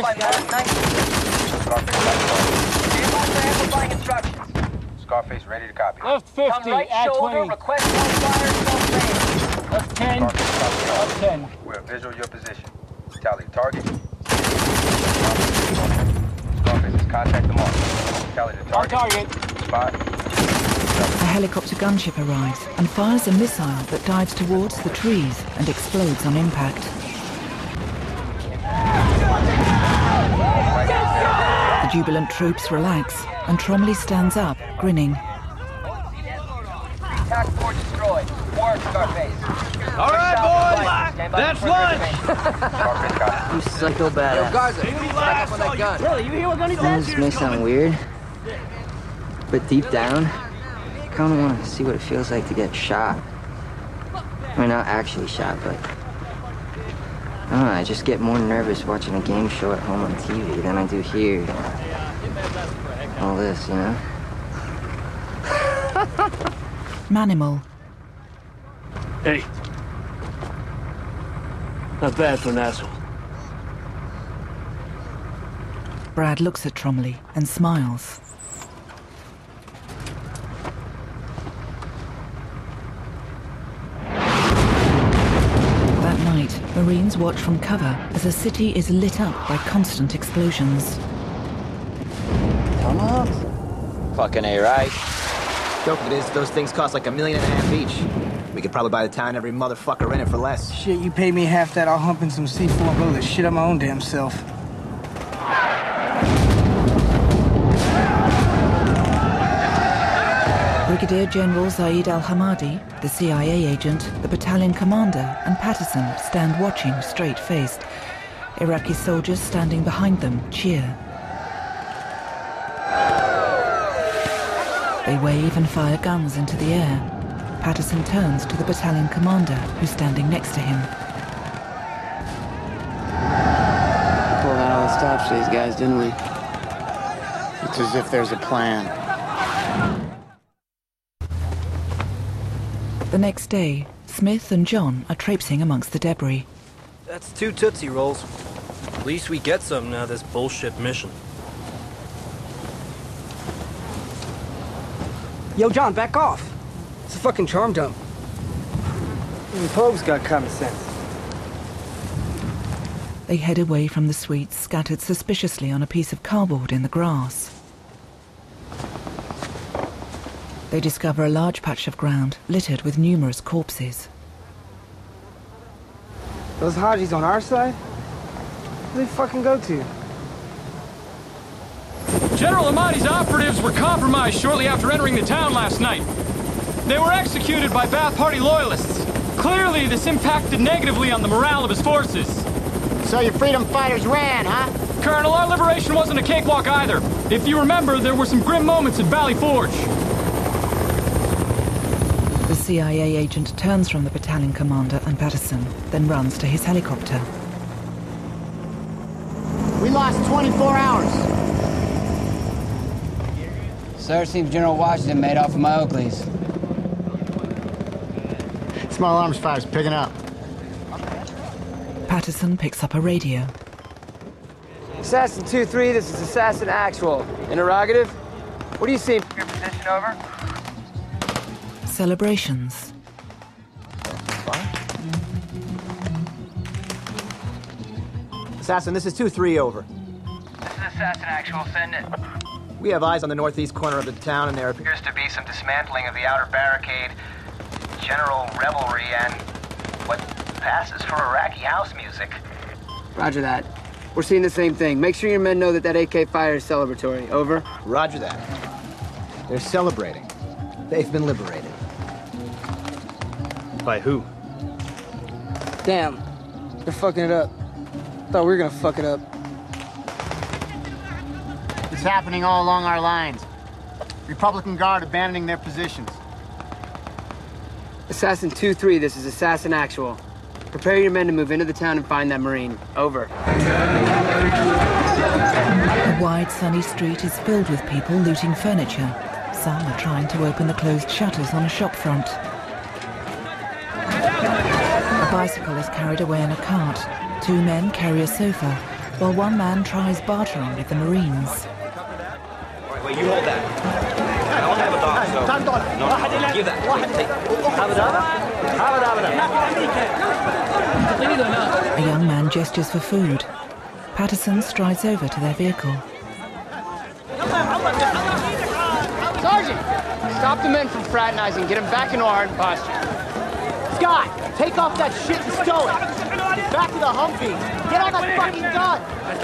Scarface ready to copy. Left fifty, Come right at shoulder, twenty. request no fire, no range. Left ten, left ten. We're visual your position. Tally target. Scarface is contact the mark. Tally the Our target. target. Spot. A helicopter gunship arrives and fires a missile that dives towards the trees and explodes on impact. The jubilant troops relax, and Tromley stands up, grinning. Tac four destroyed. Work, Scarface. All right, boys! That's lunch! You psycho badass. Garza, back up on that gun. Really, you hear what Gunny said? This may sound weird, but deep down, I kind of want to see what it feels like to get shot. I mean, not actually shot, but I don't know, I just get more nervous watching a game show at home on T V than I do here. All this, you know? Manimal. Hey. Not bad for an asshole. Brad looks at Tromley and smiles. That night, Marines watch from cover as a city is lit up by constant explosions. Tomahawks? Fucking A, right? Joke of it is, those things cost like a million and a half each. We could probably buy the town every motherfucker in it for less. Shit, you pay me half that, I'll hump in some C four and blow the shit out my own damn self. Brigadier General Zaid al-Hamadi, the C I A agent, the battalion commander, and Patterson stand watching straight-faced. Iraqi soldiers standing behind them cheer. They wave and fire guns into the air. Patterson turns to the battalion commander, who's standing next to him. Pulled out all the stops for these guys, didn't we? It's as if there's a plan. The next day, Smith and John are traipsing amongst the debris. That's two Tootsie Rolls. At least we get something out of this bullshit mission. Yo, John, back off. It's a fucking charm dump. Even Pogue's got common sense. They head away from the sweets scattered suspiciously on a piece of cardboard in the grass. They discover a large patch of ground littered with numerous corpses. Those Hajis on our side? Where they fucking go to? General Ahmadi's operatives were compromised shortly after entering the town last night. They were executed by Ba'ath Party loyalists. Clearly, this impacted negatively on the morale of his forces. So your freedom fighters ran, huh? Colonel, our liberation wasn't a cakewalk either. If you remember, there were some grim moments at Valley Forge. The C I A agent turns from the battalion commander and Patterson, then runs to his helicopter. We lost twenty-four hours. Sir, seems General Washington made off with my Oakleys. Small arms fire's picking up. Patterson picks up a radio. Assassin two three, this is Assassin Actual. Interrogative? What do you see? Your position, over. Celebrations. Assassin, this is two three, over. This is Assassin Actual, send it. We have eyes on the northeast corner of the town, and there appears to be some dismantling of the outer barricade, general revelry, and what passes for Iraqi house music. Roger that. We're seeing the same thing. Make sure your men know that that A K fire is celebratory. Over. Roger that. They're celebrating. They've been liberated. By who? Damn. They're fucking it up. Thought we were gonna fuck it up. It's happening all along our lines. Republican Guard abandoning their positions. Assassin two three, this is Assassin Actual. Prepare your men to move into the town and find that Marine. Over. The wide, sunny street is filled with people looting furniture. Some are trying to open the closed shutters on a shop front. A bicycle is carried away in a cart. Two men carry a sofa, while one man tries bartering with the Marines. Wait, you hold that. I don't have a dog, so... No, no, give that. Take, A young man gestures for food. Patterson strides over to their vehicle. Sergeant! Stop the men from fraternizing. Get them back into our hard posture. Scott, take off that shit and stow it. Back to the Humvee. Get on that fucking gun.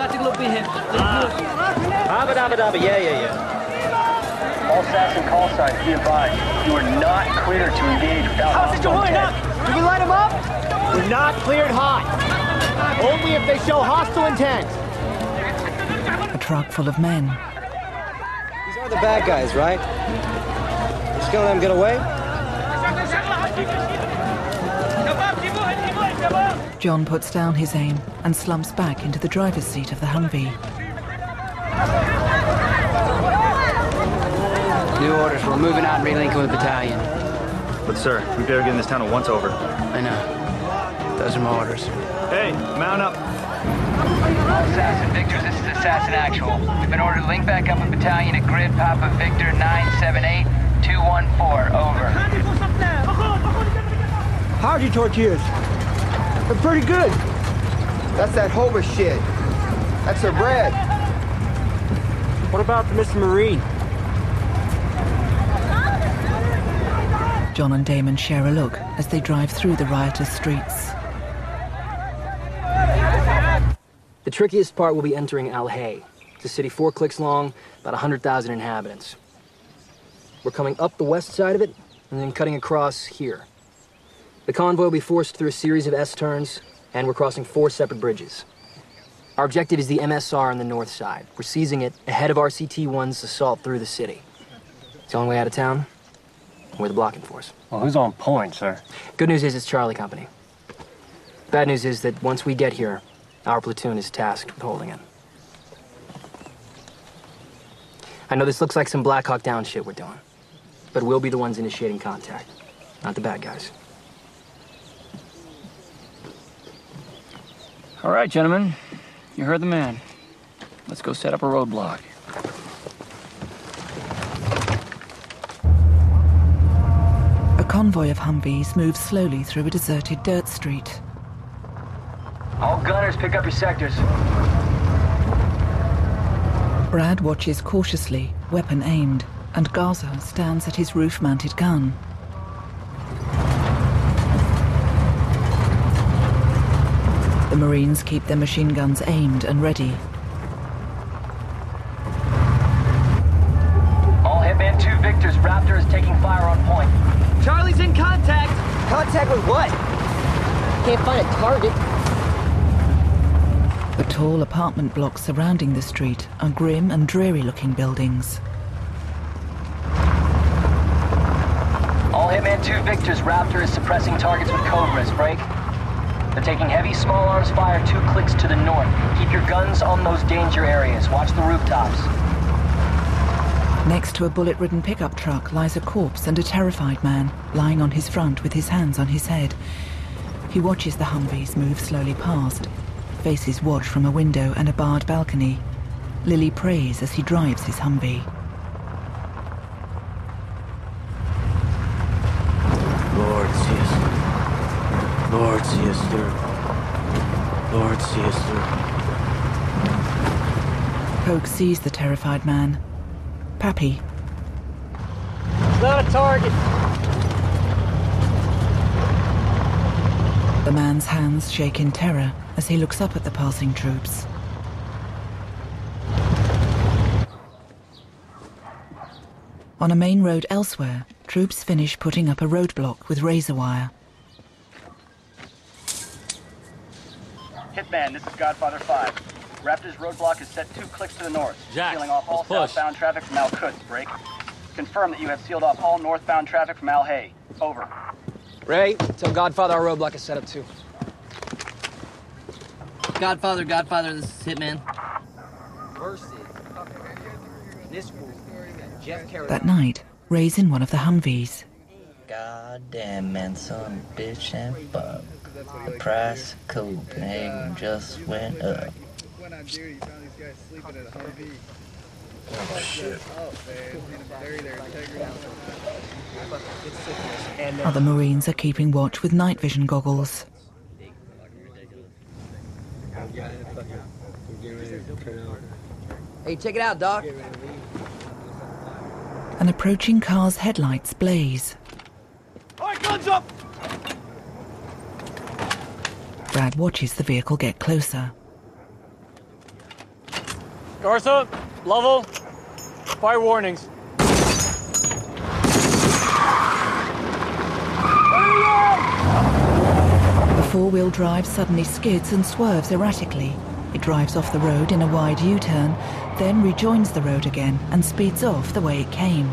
Abba dabba dabba, yeah, yeah, yeah. All assassin call signs, be advised. You are not cleared to engage without hostile intent. Did we light them up? We're not cleared hot. Only if they show hostile intent. A truck full of men. These are the bad guys, right? We're just gonna let them get away? John puts down his aim and slumps back into the driver's seat of the Humvee. New orders. We're moving out and relinking with the battalion. But sir, we better get in this town at once. Over. I know. Those are my orders. Hey, mount up. Assassin Victors, this is Assassin Actual. We've been ordered to link back up with battalion at grid Papa Victor nine seven eight two one four. Over. How'd you tortillas? They're pretty good. That's that Hoba shit. That's their bread. What about the Mister Marine? John and Damon share a look as they drive through the riotous streets. The trickiest part will be entering Al Hay. It's a city four clicks long, about one hundred thousand inhabitants. We're coming up the west side of it, and then cutting across here. The convoy will be forced through a series of S-turns, and we're crossing four separate bridges. Our objective is the M S R on the north side. We're seizing it ahead of R C T one's assault through the city. It's the only way out of town. We're the blocking force. Well, who's on point, sir? Good news is it's Charlie Company. Bad news is that once we get here, our platoon is tasked with holding it. I know this looks like some Black Hawk Down shit we're doing, but we'll be the ones initiating contact, not the bad guys. All right, gentlemen. You heard the man. Let's go set up a roadblock. A convoy of Humvees moves slowly through a deserted dirt street. All gunners, pick up your sectors. Brad watches cautiously, weapon aimed, and Gaza stands at his roof-mounted gun. The Marines keep their machine guns aimed and ready. All Hitman two Victor's Raptor is taking fire on point. Charlie's in contact! Contact with what? Can't find a target. The tall apartment blocks surrounding the street are grim and dreary-looking buildings. All Hitman two Victor's Raptor is suppressing targets with Cobras. Break. They're taking heavy small arms fire two clicks to the north. Keep your guns on those danger areas. Watch the rooftops. Next to a bullet-ridden pickup truck lies a corpse and a terrified man, lying on his front with his hands on his head. He watches the Humvees move slowly past. Faces watch from a window and a barred balcony. Lily prays as he drives his Humvee. Lord, see us. Lord, see us through. Lord, see us through. Poke sees the terrified man. Pappy. It's not a target. The man's hands shake in terror as he looks up at the passing troops. On a main road elsewhere, troops finish putting up a roadblock with razor wire. Hitman, this is Godfather five. Raptor's roadblock is set two clicks to the north, Jack, sealing off all let's push. southbound traffic from Al Quds. Break. Confirm that you have sealed off all northbound traffic from Al Hay. Over. Ray, tell Godfather our roadblock is set up too. Godfather, Godfather, this is Hitman. That night, Ray's in one of the Humvees. Goddamn, man, son, bitch, and fuck. The price of Copenhagen just went up. Oh, shit. Other Marines are keeping watch with night vision goggles. Hey, check it out, Doc. An approaching car's headlights blaze. All right, guns up! Brad watches the vehicle get closer. Garza, level, fire warnings. The four-wheel drive suddenly skids and swerves erratically. It drives off the road in a wide U-turn, then rejoins the road again and speeds off the way it came.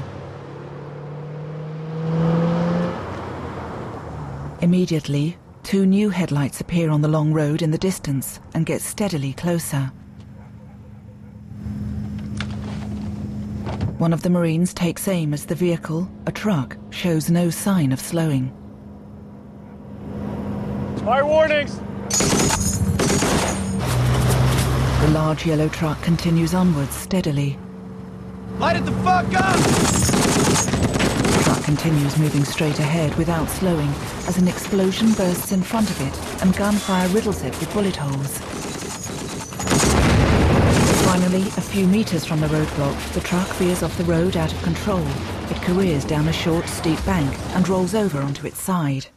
Immediately, two new headlights appear on the long road in the distance and get steadily closer. One of the Marines takes aim as the vehicle, a truck, shows no sign of slowing. Fire warnings! The large yellow truck continues onwards steadily. Light it the fuck up! The truck continues moving straight ahead without slowing as an explosion bursts in front of it and gunfire riddles it with bullet holes. Finally, a few meters from the roadblock, the truck veers off the road out of control. It careers down a short, steep bank and rolls over onto its side.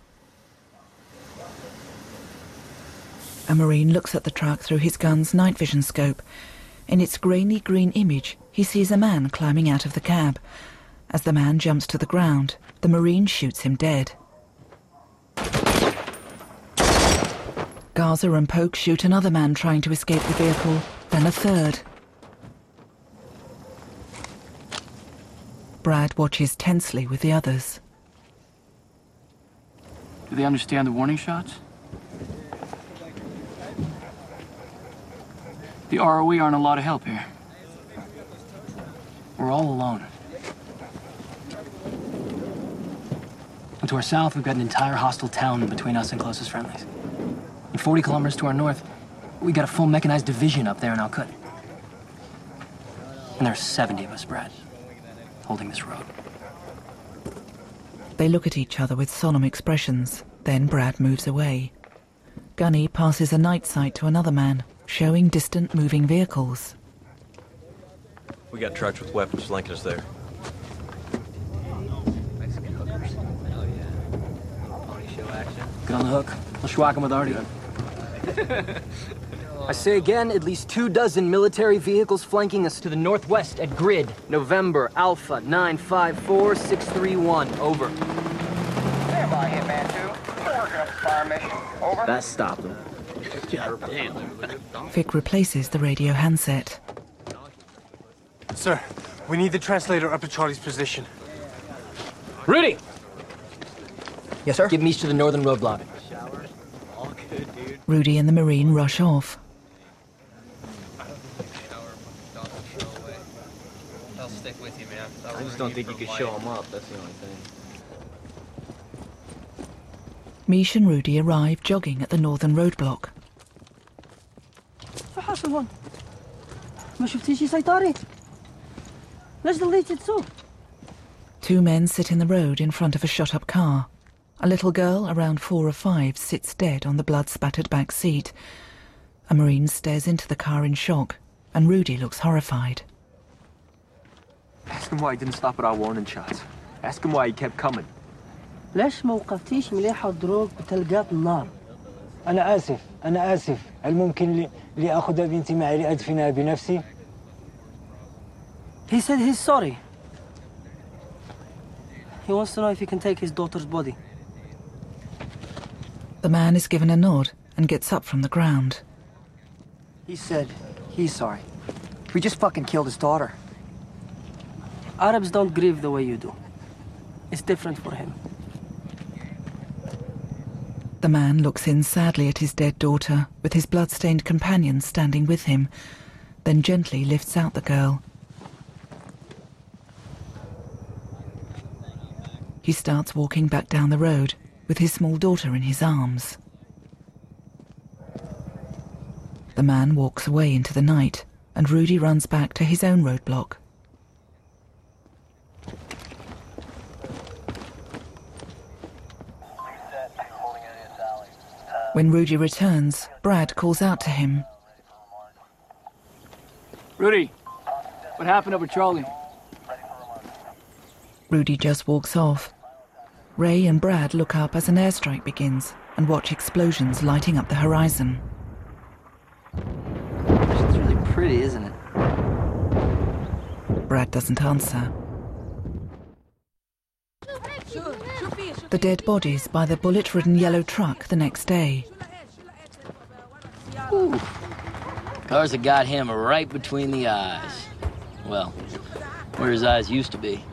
A Marine looks at the truck through his gun's night vision scope. In its grainy green image, he sees a man climbing out of the cab. As the man jumps to the ground, the Marine shoots him dead. Garza and Poke shoot another man trying to escape the vehicle, then a third. Brad watches tensely with the others. Do they understand the warning shots? The R O E aren't a lot of help here. We're all alone. And to our south, we've got an entire hostile town between us and closest friendlies. And forty kilometers to our north, we got a full mechanized division up there in Al Qud. And there's seventy of us, Brad, holding this road. They look at each other with solemn expressions. Then Brad moves away. Gunny passes a night sight to another man, showing distant moving vehicles. We got trucks with weapons flanking us there. Get on the hook. We'll schwack him with Artie. I say again, at least two dozen military vehicles flanking us to the northwest at Grid. November, Alpha, nine five four six three one, over. Stand by, Hitman two. We're working up a fire mission. Over. That stopped him. Vic replaces the radio handset. Sir, we need the translator up to Charlie's position. Rudy! Yes, sir? Give me to the northern roadblock. Rudy and the Marine rush off. I'll stick with you, man. I just don't think you could show him up, that's the only thing. Mish and Rudy arrive jogging at the northern roadblock. شو حاصل هون؟ ما شفتي شي سيطرة؟ ليش ضليتي تسوق؟ Two men sit in the road in front of a shot-up car. A little girl, around four or five, sits dead on the blood-spattered back seat. A Marine stares into the car in shock, and Rudy looks horrified. Ask him why he didn't stop at our warning shots. Ask him why he kept coming. ليش ما وقفتيش مليحة الدروب بتلقات النار؟ أنا آسف، أنا آسف. هل ممكن لي, لي أخذ بنتي معي لأدفنها بنفسي؟ He said he's sorry. He wants to know if he can take his daughter's body. The man is given a nod and gets up from the ground. He said he's sorry. We just fucking killed his daughter. Arabs don't grieve the way you do. It's different for him. The man looks in sadly at his dead daughter, with his blood-stained companion standing with him, then gently lifts out the girl. He starts walking back down the road, with his small daughter in his arms. The man walks away into the night, and Rudy runs back to his own roadblock. When Rudy returns, Brad calls out to him. Rudy, what happened over Charlie? Rudy just walks off. Ray and Brad look up as an airstrike begins and watch explosions lighting up the horizon. It's really pretty, isn't it? Brad doesn't answer. The dead bodies by the bullet-ridden yellow truck the next day. Ooh. Cars that got him right between the eyes. Well, where his eyes used to be.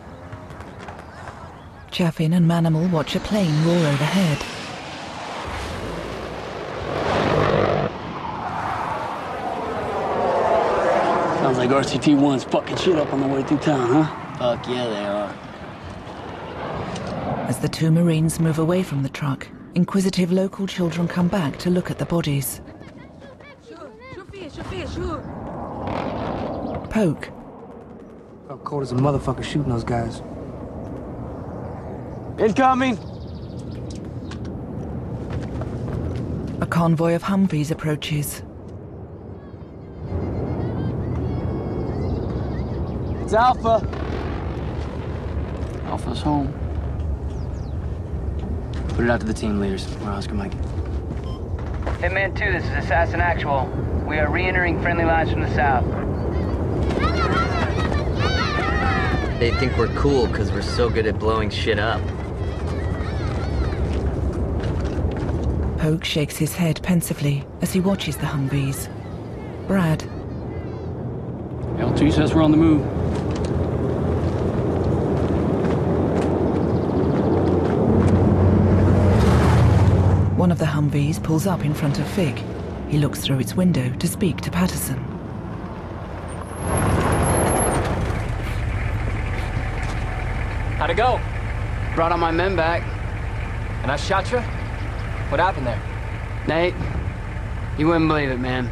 Chaffin and Manimal watch a plane roar overhead. Sounds like R C T one's fucking shit up on the way through town, huh? Fuck yeah, they are. As the two Marines move away from the truck, inquisitive local children come back to look at the bodies. Poke. Felt cold as a motherfucker shooting those guys. Incoming! A convoy of Humvees approaches. It's Alpha. Alpha's home. Put it out to the team leaders. We're Oscar Mike. Hitman two, this is Assassin Actual. We are re-entering friendly lines from the south. They think we're cool because we're so good at blowing shit up. Poke shakes his head pensively as he watches the Humvees. Brad. L T says we're on the move. One of the Humvees pulls up in front of Fig. He looks through its window to speak to Patterson. How'd it go? Brought on my men back. And I shot you? What happened there? Nate, you wouldn't believe it, man.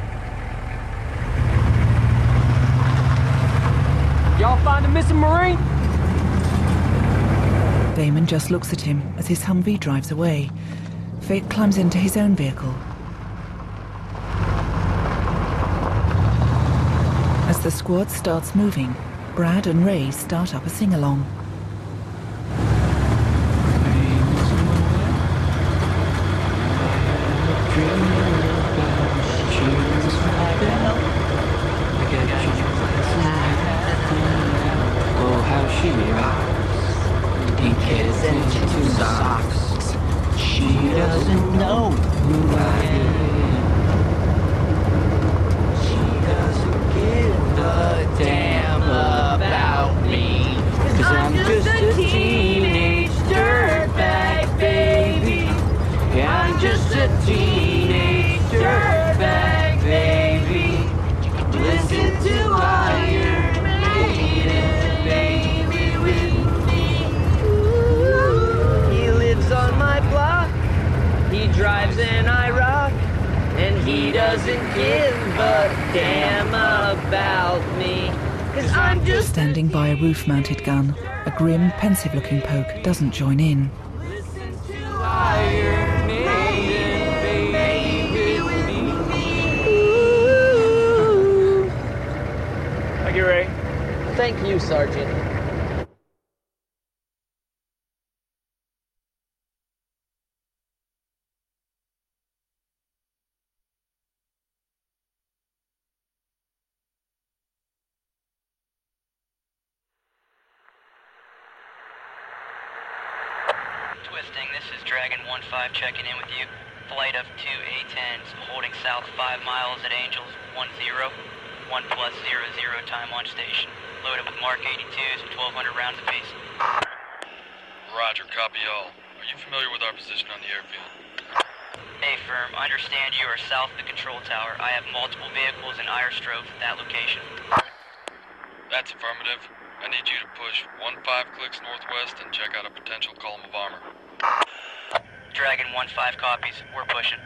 Y'all find a missing Marine? Damon just looks at him as his Humvee drives away. Fig climbs into his own vehicle. As the squad starts moving, Brad and Ray start up a sing-along. Dream who I am. She doesn't give a damn about me, 'cause I'm just a teenage dirtbag, baby. Yeah, I'm just a teenage dirtbag, baby. Listen to Iron Maiden, baby, with me. He lives on my block, he drives an IROC, and he doesn't give a damn about me, 'cause I'm just Standing by a roof-mounted gun, a grim, pensive-looking Poke doesn't join in. Iron Maiden, baby, with me. Thank you, Ray. Thank you, Sergeant. Twisting, this is Dragon one five checking in with you. Flight of two A tens, holding south five miles at Angels one zero. one plus zero zero time on station. Loaded with Mark eighty-twos with twelve hundred rounds apiece. Roger, copy all. Are you familiar with our position on the airfield? Hey, firm, I understand you are south of the control tower. I have multiple vehicles and airstrokes at that location. That's affirmative. I need you to push one five clicks northwest and check out a potential column of armor. Dragon one five copies. We're pushing.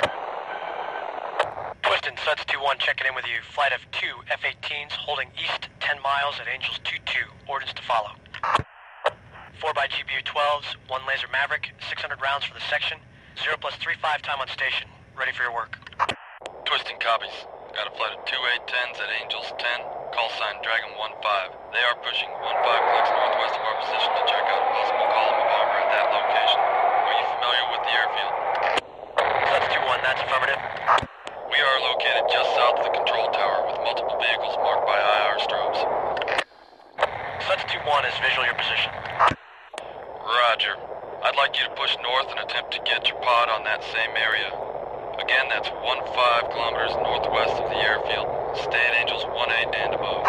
Twistin, Suds two one checking in with you. Flight of two F eighteens holding east ten miles at Angels two two. Orders to follow. four by G B U twelves, one Laser Maverick, six hundred rounds for the section. zero plus three five time on station. Ready for your work. Twisting copies. Got a flight of two A tens at Angels ten. Call sign Dragon one five. They are pushing one five clicks northwest of our position to check out a possible column of armor at that location. Are you familiar with the airfield? Suds two one, that's affirmative. We are located just south of the control tower with multiple vehicles marked by I R strobes. Suds two one is visual your position. Roger. I'd like you to push north and attempt to get your pod on that same area. Again, that's one five kilometers northwest of the airfield. Stay at Angels one eight and above.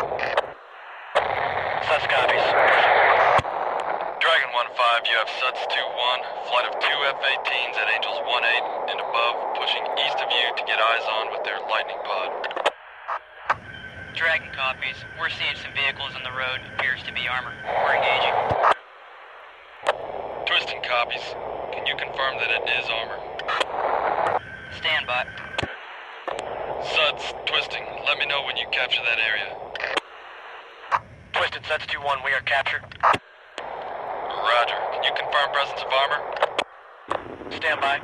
Suds copies. Dragon one five, you have Suds two one, flight of two F eighteens at Angels one eight and above, pushing east of you to get eyes on with their lightning pod. Dragon copies. We're seeing some vehicles on the road. Appears to be armor. We're engaging. Twisting copies. Can you confirm that it is armor? Stand by. Suds, Twisting, let me know when you capture that area. Twisted, Suds two one, we are captured. Roger. Can you confirm presence of armor? Stand by.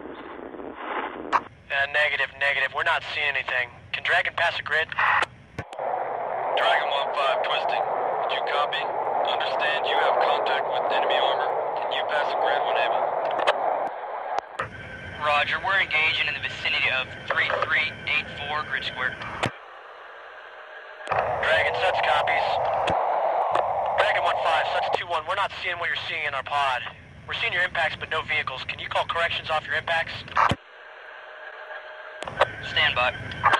Uh, negative, negative. We're not seeing anything. Can Dragon pass a grid? Dragon one five, Twisting. Did you copy? Understand you have contact with enemy armor. Can you pass a grid when able? Roger, we're engaging in the vicinity of three three eight four grid square. Dragon, Suds copies. Dragon one five, Suds two one, we're not seeing what you're seeing in our pod. We're seeing your impacts, but no vehicles. Can you call corrections off your impacts? Stand by.